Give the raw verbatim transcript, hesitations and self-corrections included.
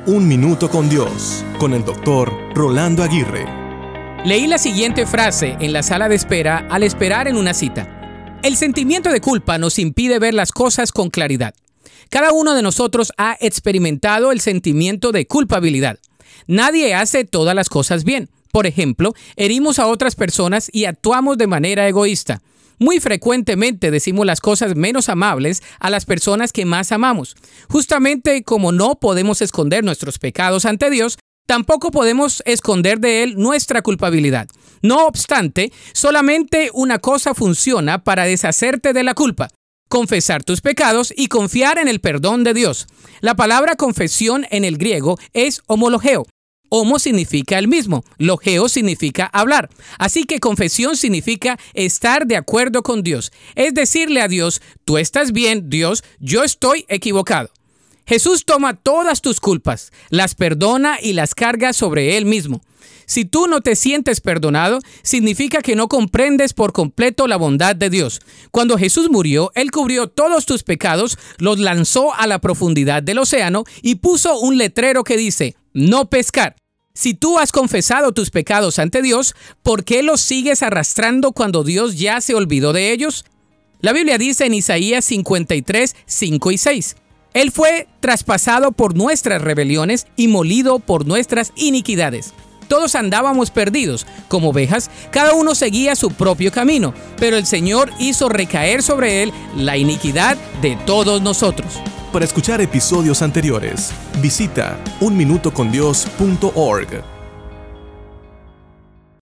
Un Minuto con Dios, con el doctor Rolando Aguirre. Leí la siguiente frase en la sala de espera al esperar en una cita. El sentimiento de culpa nos impide ver las cosas con claridad. Cada uno de nosotros ha experimentado el sentimiento de culpabilidad. Nadie hace todas las cosas bien. Por ejemplo, herimos a otras personas y actuamos de manera egoísta. Muy frecuentemente decimos las cosas menos amables a las personas que más amamos. Justamente como no podemos esconder nuestros pecados ante Dios, tampoco podemos esconder de Él nuestra culpabilidad. No obstante, solamente una cosa funciona para deshacerte de la culpa: confesar tus pecados y confiar en el perdón de Dios. La palabra confesión en el griego es homologeo. Homo significa el mismo, logeo significa hablar. Así que confesión significa estar de acuerdo con Dios. Es decirle a Dios: tú estás bien, Dios, yo estoy equivocado. Jesús toma todas tus culpas, las perdona y las carga sobre Él mismo. Si tú no te sientes perdonado, significa que no comprendes por completo la bondad de Dios. Cuando Jesús murió, Él cubrió todos tus pecados, los lanzó a la profundidad del océano y puso un letrero que dice: no pescar. Si tú has confesado tus pecados ante Dios, ¿por qué los sigues arrastrando cuando Dios ya se olvidó de ellos? La Biblia dice en Isaías cincuenta y tres, cinco y seis. Él fue traspasado por nuestras rebeliones y molido por nuestras iniquidades. Todos andábamos perdidos, como ovejas, cada uno seguía su propio camino, pero el Señor hizo recaer sobre él la iniquidad de todos nosotros. Para escuchar episodios anteriores, visita un minuto con dios punto org.